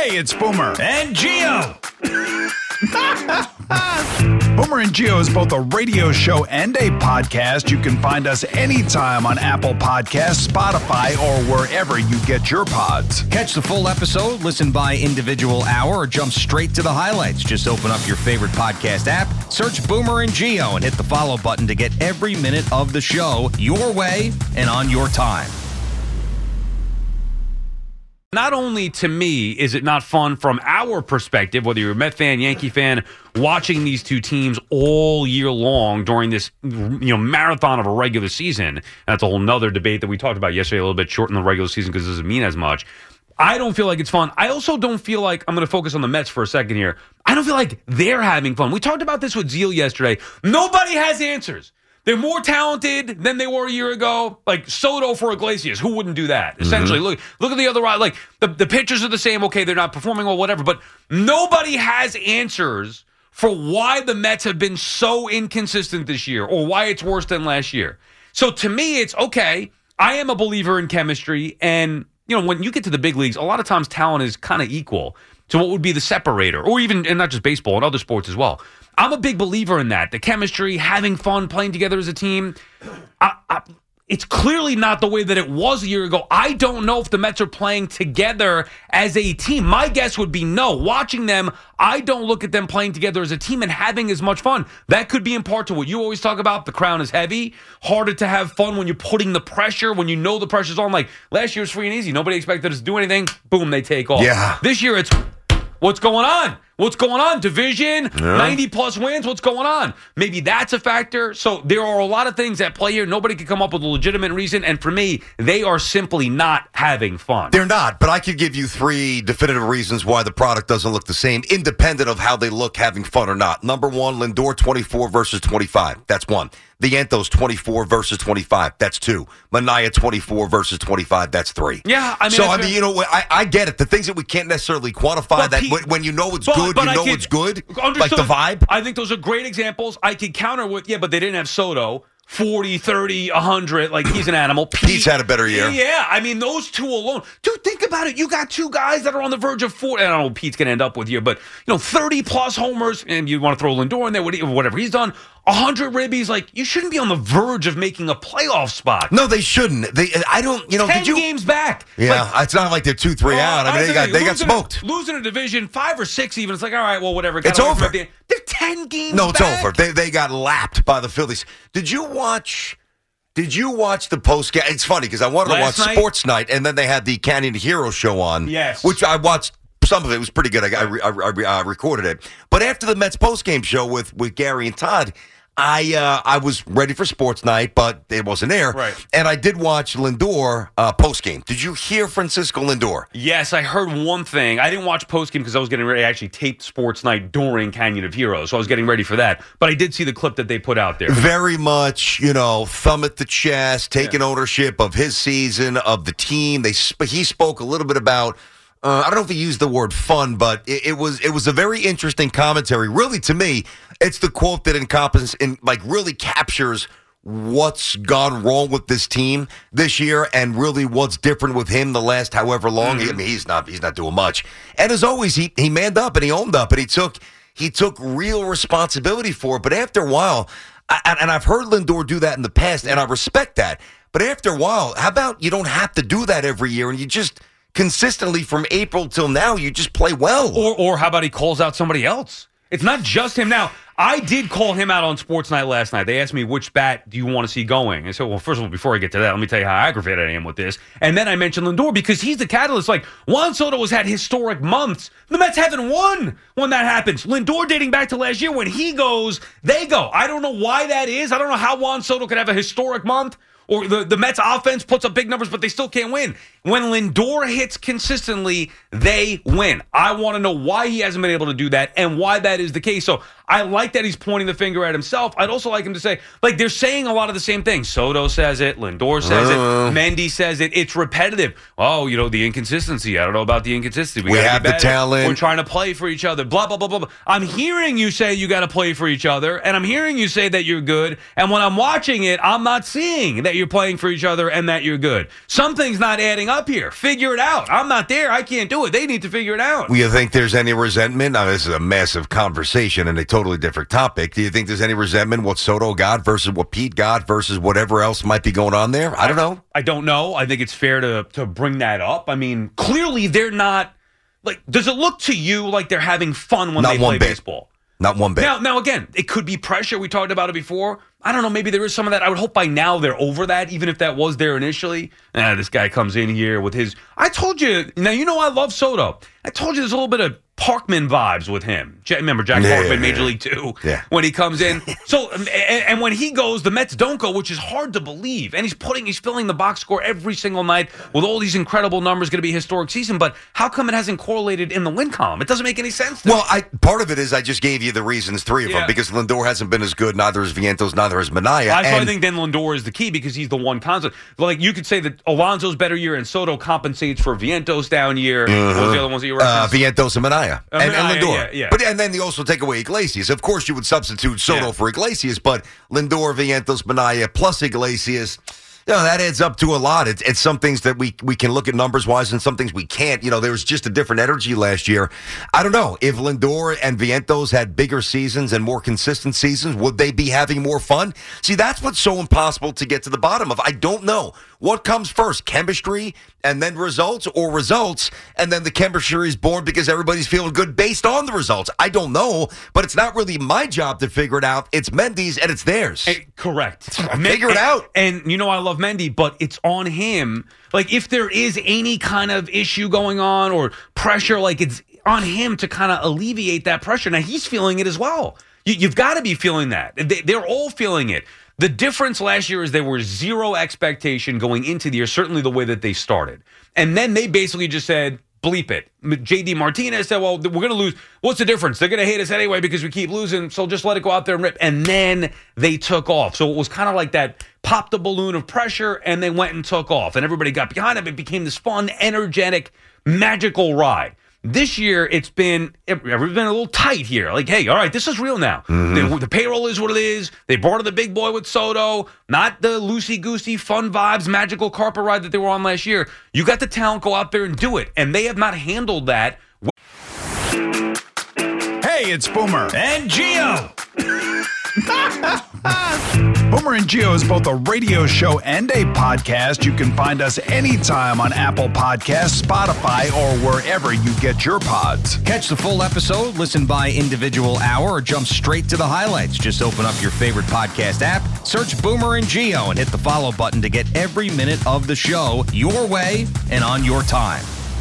Hey, it's Boomer. And Gio. Boomer and Gio is both a radio show and a podcast. You can find us anytime on Apple Podcasts, Spotify, or wherever you get your pods. Catch the full episode, listen by individual hour, or jump straight to the highlights. Just open up your favorite podcast app, search Boomer and Gio, and hit the follow button to get every minute of the show your way and on your time. Not only to me is it not fun from our perspective, whether you're a Met fan, Yankee fan, watching these two teams all year long during this marathon of a regular season. That's a whole nother debate that we talked about yesterday, a little bit short in the regular season because it doesn't mean as much. I don't feel like it's fun. I also don't feel like, I'm going to focus on the Mets for a second here. I don't feel like they're having fun. We talked about this with Zeal yesterday. Nobody has answers. They're more talented than they were a year ago. Like Soto for Iglesias. Who wouldn't do that? Essentially, look at the other right. Like the pitchers are the same. Okay, they're not performing well, whatever. But nobody has answers for why the Mets have been so inconsistent this year or why it's worse than last year. So to me, it's okay. I am a believer in chemistry. And, when you get to the big leagues, a lot of times talent is kind of equal to what would be the separator, or even, and not just baseball, and other sports as well. I'm a big believer in that. The chemistry, having fun, playing together as a team. It's clearly not the way that it was a year ago. I don't know if the Mets are playing together as a team. My guess would be no. Watching them, I don't look at them playing together as a team and having as much fun. That could be in part to what you always talk about. The crown is heavy. Harder to have fun when you're putting the pressure, when you know the pressure's on. Like last year was free and easy. Nobody expected us to do anything. Boom, they take off. Yeah. This year it's, what's going on? What's going on? Division, 90-plus wins, what's going on? Maybe that's a factor. So there are a lot of things at play here. Nobody can come up with a legitimate reason. And for me, they are simply not having fun. They're not, but I could give you 3 definitive reasons why the product doesn't look the same, independent of how they look having fun or not. Number 1, Lindor 24 versus 25. That's 1. Vientos 24 versus 25. That's 2. Manaea 24 versus 25. That's 3. Yeah, I mean, so I get it. The things that we can't necessarily quantify, that when you know it's good, it's good. Understood. Like the vibe. I think those are great examples. I could counter with, but they didn't have Soto. 40, 30, 100, like he's an animal. Pete's had a better year. Yeah, I mean, those two alone. Dude, think about it. You got 2 guys that are on the verge of 40. I don't know what Pete's going to end up with you, but, 30-plus homers, and you want to throw Lindor in there, whatever he's done. 100 ribbies, like, you shouldn't be on the verge of making a playoff spot. No, they shouldn't. 10 games back. Yeah, it's not like they're 2-3 out. I mean, they got smoked. Losing a division, 5 or 6 even. It's like, all right, well, whatever. It's over. They're 10 games back. No, it's over. They got lapped by the Phillies. Did you watch the post game? It's funny because I wanted to watch Sports Night, and then they had the Canyon Heroes show on. Yes. Which I watched. Some of it was pretty good. I recorded it. But after the Mets post game show with Gary and Todd, I was ready for Sports Night, but it wasn't there. Right. And I did watch Lindor post game. Did you hear Francisco Lindor? Yes, I heard one thing. I didn't watch post game because I was getting ready. I actually taped Sports Night during Canyon of Heroes, so I was getting ready for that. But I did see the clip that they put out there. Very much, thumb at the chest, taking ownership of his season, of the team. He spoke a little bit about. I don't know if he used the word fun, but it was a very interesting commentary. Really, to me, it's the quote that really captures what's gone wrong with this team this year, and really what's different with him the last however long. I mean, he's not doing much. And as always, he manned up and he owned up and he took real responsibility for it. But after a while, and I've heard Lindor do that in the past, and I respect that. But after a while, how about you don't have to do that every year, and you just consistently from April till now, you just play well. Or how about he calls out somebody else? It's not just him. Now, I did call him out on Sports Night last night. They asked me, which bat do you want to see going? And so, well, first of all, before I get to that, let me tell you how aggravated I am with this. And then I mentioned Lindor because he's the catalyst. Like, Juan Soto has had historic months. The Mets haven't won when that happens. Lindor dating back to last year, when he goes, they go. I don't know why that is. I don't know how Juan Soto could have a historic month. Or the Mets offense puts up big numbers, but they still can't win. When Lindor hits consistently, they win. I want to know why he hasn't been able to do that and why that is the case. So I like that he's pointing the finger at himself. I'd also like him to say, like, they're saying a lot of the same things. Soto says it. Lindor says it. Mendy says it. It's repetitive. Oh, the inconsistency. I don't know about the inconsistency. We have the talent. We're trying to play for each other. Blah, blah, blah, blah, blah. I'm hearing you say you got to play for each other, and I'm hearing you say that you're good. And when I'm watching it, I'm not seeing that that you're playing for each other and that you're good. Something's not adding up here. Figure it out. I'm not there. I can't do it. They need to figure it out. Do you think there's any resentment? Now, this is a massive conversation and a totally different topic. Do you think there's any resentment what Soto got versus what Pete got versus whatever else might be going on there? I don't know. I don't know. I think it's fair to bring that up. I mean, clearly they're not, like, does it look to you like they're having fun when they play baseball? Not one bit. Now, again, it could be pressure. We talked about it before. I don't know. Maybe there is some of that. I would hope by now they're over that, even if that was there initially. This guy comes in here with his... I told you... Now, you know I love Soto. I told you there's a little bit of Parkman vibes with him. Remember Jack Parkman, Major League 2, when he comes in. So, and when he goes, the Mets don't go, which is hard to believe. And he's filling the box score every single night with all these incredible numbers. Going to be a historic season. But how come it hasn't correlated in the win column? It doesn't make any sense to me. Part of it is I just gave you the reasons, three of them, because Lindor hasn't been as good. Neither is Vientos, neither is Minaya. I think then Lindor is the key because he's the one constant. Like, you could say that Alonso's better year and Soto compensates for Vientos' down year. What was the other ones that you referenced? Vientos and Minaya. And Lindor. Yeah. But then you also take away Iglesias. Of course, you would substitute Soto for Iglesias, but Lindor, Vientos, Minaya, plus Iglesias, that adds up to a lot. It's some things that we can look at numbers-wise and some things we can't. There was just a different energy last year. I don't know. If Lindor and Vientos had bigger seasons and more consistent seasons, would they be having more fun? See, that's what's so impossible to get to the bottom of. I don't know. What comes first, chemistry and then results, or results and then the chemistry is born because everybody's feeling good based on the results? I don't know, but it's not really my job to figure it out. It's Mendy's and it's theirs. Correct. Figure it out. And I love Mendy, but it's on him. Like, if there is any kind of issue going on or pressure, like, it's on him to kind of alleviate that pressure. Now, he's feeling it as well. You've got to be feeling that. They're all feeling it. The difference last year is there was zero expectation going into the year, certainly the way that they started. And then they basically just said, bleep it. JD Martinez said, well, we're going to lose. What's the difference? They're going to hate us anyway because we keep losing, so just let it go out there and rip. And then they took off. So it was kind of like that, popped the balloon of pressure, and they went and took off. And everybody got behind them. It became this fun, energetic, magical ride. This year, it's been a little tight here. Like, hey, all right, this is real now. The payroll is what it is. They brought in the big boy with Soto, not the loosey-goosey, fun vibes, magical carpet ride that they were on last year. You got the talent, go out there and do it. And they have not handled that. Hey, it's Boomer And Gio. Boomer and Gio is both a radio show and a podcast. You can find us anytime on Apple Podcasts, Spotify, or wherever you get your pods. Catch the full episode, listen by individual hour, or jump straight to the highlights. Just open up your favorite podcast app, search Boomer and Gio, and hit the follow button to get every minute of the show your way and on your time.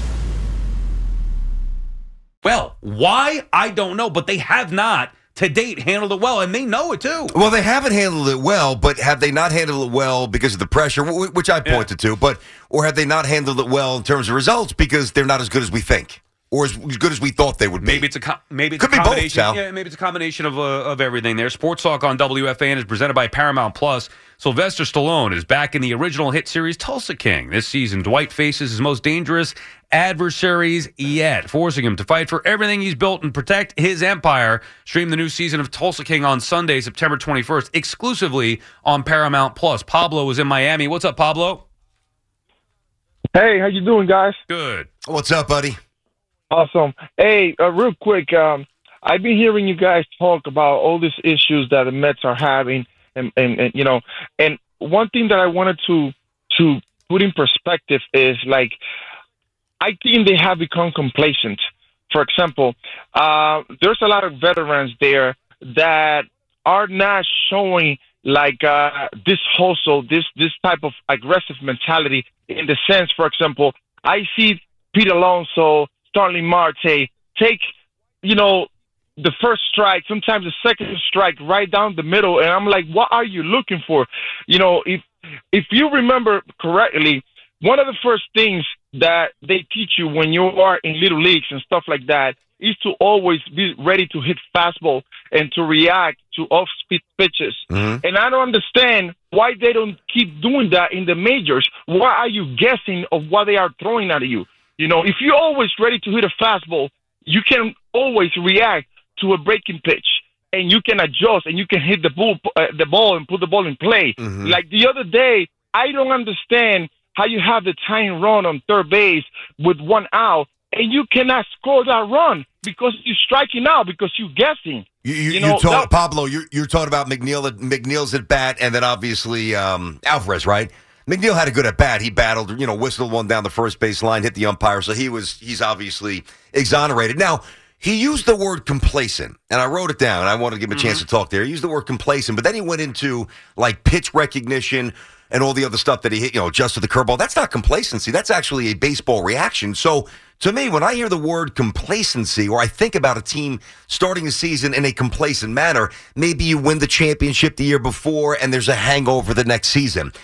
Well, why? I don't know, but they have not to date handled it well, and they know it too. Well, they haven't handled it well, but have they not handled it well because of the pressure, which I pointed to, or have they not handled it well in terms of results because they're not as good as we think, or as good as we thought they would be? Maybe it's a combination. Both, Sal. Yeah, maybe it's a combination of everything there. Sports Talk on WFAN is presented by Paramount Plus. Sylvester Stallone is back in the original hit series Tulsa King. This season, Dwight faces his most dangerous adversaries yet, forcing him to fight for everything he's built and protect his empire. Stream the new season of Tulsa King on Sunday, September 21st, exclusively on Paramount Plus. Pablo is in Miami. What's up, Pablo? Hey, how you doing, guys? Good. What's up, buddy? Awesome. Hey, real quick, I've been hearing you guys talk about all these issues that the Mets are having, and one thing that I wanted to put in perspective is, like, I think they have become complacent. For example, there's a lot of veterans there that are not showing like this hustle, this type of aggressive mentality. In the sense, for example, I see Pete Alonso, Starling Marte take, the first strike, sometimes the second strike, right down the middle, and I'm like, what are you looking for? If you remember correctly, one of the first things that they teach you when you are in little leagues and stuff like that is to always be ready to hit fastball and to react to off-speed pitches. Mm-hmm. And I don't understand why they don't keep doing that in the majors. Why are you guessing of what they are throwing at you? If you're always ready to hit a fastball, you can always react to a breaking pitch, and you can adjust and you can hit the ball and put the ball in play. Mm-hmm. Like the other day, I don't understand how you have the tying run on third base with 1 out, and you cannot score that run because you're striking out because you're guessing. Pablo, you're talking about McNeil's at bat, and then obviously Alvarez, right? McNeil had a good at bat. He battled, whistled one down the first base line, hit the umpire, so he's obviously exonerated. Now, he used the word complacent, and I wrote it down. I wanted to give him a chance to talk there. He used the word complacent, but then he went into like pitch recognition and all the other stuff that he hit, adjusted the curveball. That's not complacency. That's actually a baseball reaction. So to me, when I hear the word complacency, or I think about a team starting a season in a complacent manner, maybe you win the championship the year before and there's a hangover the next season.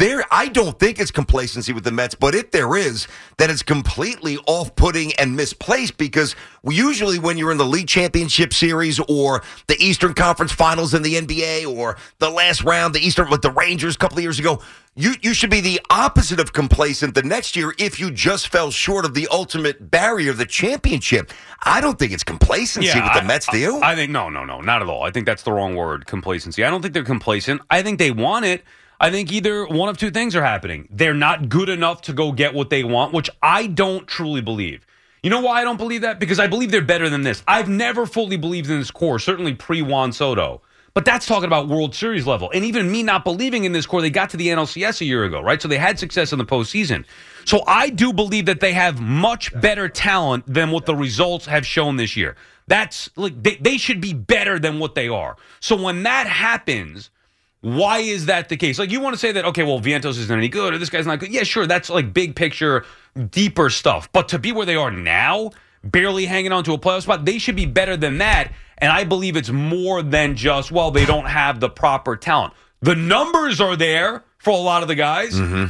I don't think it's complacency with the Mets, but if there is, then it's completely off-putting and misplaced because usually when you're in the league championship series or the Eastern Conference Finals in the NBA or the last round, the Eastern with the Rangers a couple of years ago, you should be the opposite of complacent the next year if you just fell short of the ultimate barrier, the championship. I don't think it's complacency with the Mets, do you? I think, no, not at all. I think that's the wrong word, complacency. I don't think they're complacent. I think they want it. I think either one of two things are happening. They're not good enough to go get what they want, which I don't truly believe. You know why I don't believe that? Because I believe they're better than this. I've never fully believed in this core, certainly pre-Juan Soto. But that's talking about World Series level. And even me not believing in this core, they got to the NLCS a year ago, right? So they had success in the postseason. So I do believe that they have much better talent than what the results have shown this year. That's like they should be better than what they are. So when that happens, why is that the case? Like, you want to say that, okay, well, Vientos isn't any good or this guy's not good. Yeah, sure, that's like big picture, deeper stuff. But to be where they are now, barely hanging on to a playoff spot, they should be better than that. And I believe it's more than just, well, they don't have the proper talent. The numbers are there for a lot of the guys. Mm-hmm.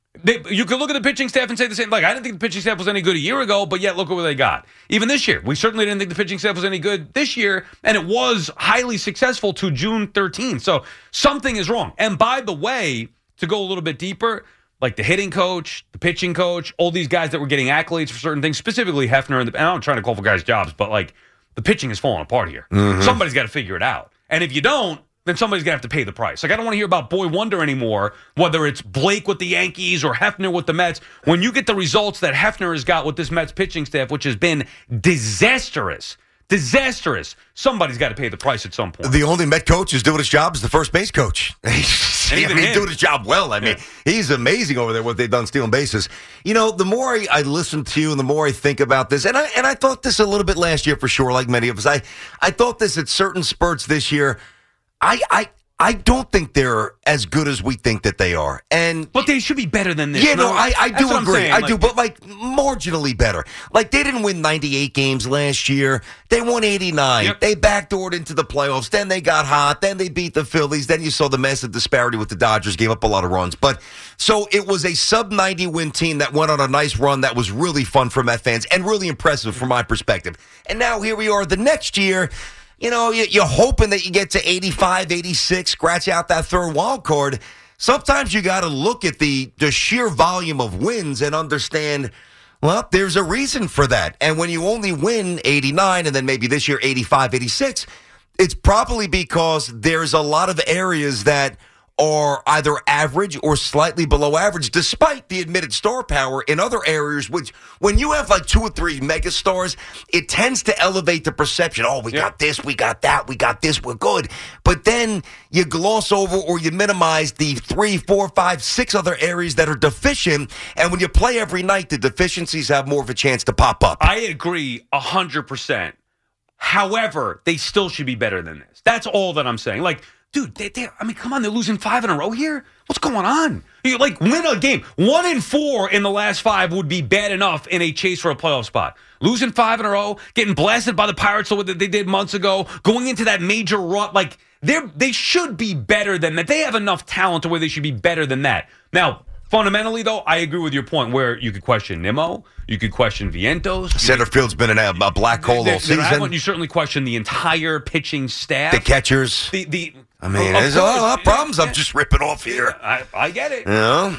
You could look at the pitching staff and say the same. Like, I didn't think the pitching staff was any good a year ago, but yet look at what they got. Even this year, we certainly didn't think the pitching staff was any good this year, and it was highly successful to June 13th. So something is wrong. And by the way, to go a little bit deeper, like the hitting coach, the pitching coach, all these guys that were getting accolades for certain things, specifically Hefner, and I'm not trying to call for guys' jobs, but like the pitching is falling apart here. Mm-hmm. Somebody's got to figure it out. And if you don't, then somebody's going to have to pay the price. Like, I don't want to hear about Boy Wonder anymore, whether it's Blake with the Yankees or Hefner with the Mets. When you get the results that Hefner has got with this Mets pitching staff, which has been disastrous, somebody's got to pay the price at some point. The only Met coach who's doing his job is the first base coach. He's doing his job well. I mean, he's amazing over there, what they've done stealing bases. The more I listen to you and the more I think about this, and I thought this a little bit last year for sure, like many of us. I thought this at certain spurts this year. I don't think they're as good as we think that they are. But they should be better than this. Yeah, no, I do agree. I do, but like marginally better. Like, they didn't win 98 games last year. They won 89. Yep. They backdoored into the playoffs. Then they got hot. Then they beat the Phillies. Then you saw the massive disparity with the Dodgers, gave up a lot of runs. But so it was a sub-90 win team that went on a nice run that was really fun for Met fans and really impressive from my perspective. And now here we are the next year. You're hoping that you get to 85, 86, scratch out that third wild card. Sometimes you got to look at the sheer volume of wins and understand, well, there's a reason for that. And when you only win 89 and then maybe this year 85, 86, it's probably because there's a lot of areas that are either average or slightly below average, despite the admitted star power in other areas, which when you have like 2 or 3 megastars, it tends to elevate the perception. Oh, we got this, we got that, we got this, we're good. But then you gloss over or you minimize the 3, 4, 5, 6 other areas that are deficient. And when you play every night, the deficiencies have more of a chance to pop up. I agree 100%. However, they still should be better than this. That's all that I'm saying. Like, dude, come on, they're losing 5 in a row here? What's going on? You win a game. 1-4 in the last 5 would be bad enough in a chase for a playoff spot. Losing 5 in a row, getting blasted by the Pirates the way that they did months ago, going into that major rut, they should be better than that. They have enough talent to where they should be better than that. Now, fundamentally, though, I agree with your point where you could question Nimmo, you could question Vientos. Center field's been in a black hole all season. You certainly question the entire pitching staff. The catchers. There's a lot of problems I'm just ripping off here. I get it.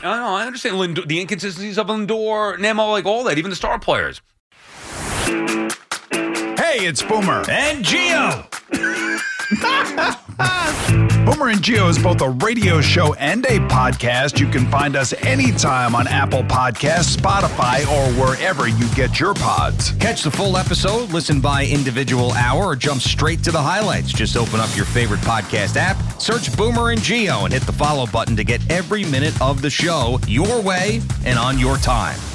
I understand the inconsistencies of Lindor, Nimmo, all that, even the star players. Hey, it's Boomer and Gio. Boomer and Gio is both a radio show and a podcast. You can find us anytime on Apple Podcasts, Spotify, or wherever you get your pods. Catch the full episode, listen by individual hour, or jump straight to the highlights. Just open up your favorite podcast app, search Boomer and Gio, and hit the follow button to get every minute of the show your way and on your time.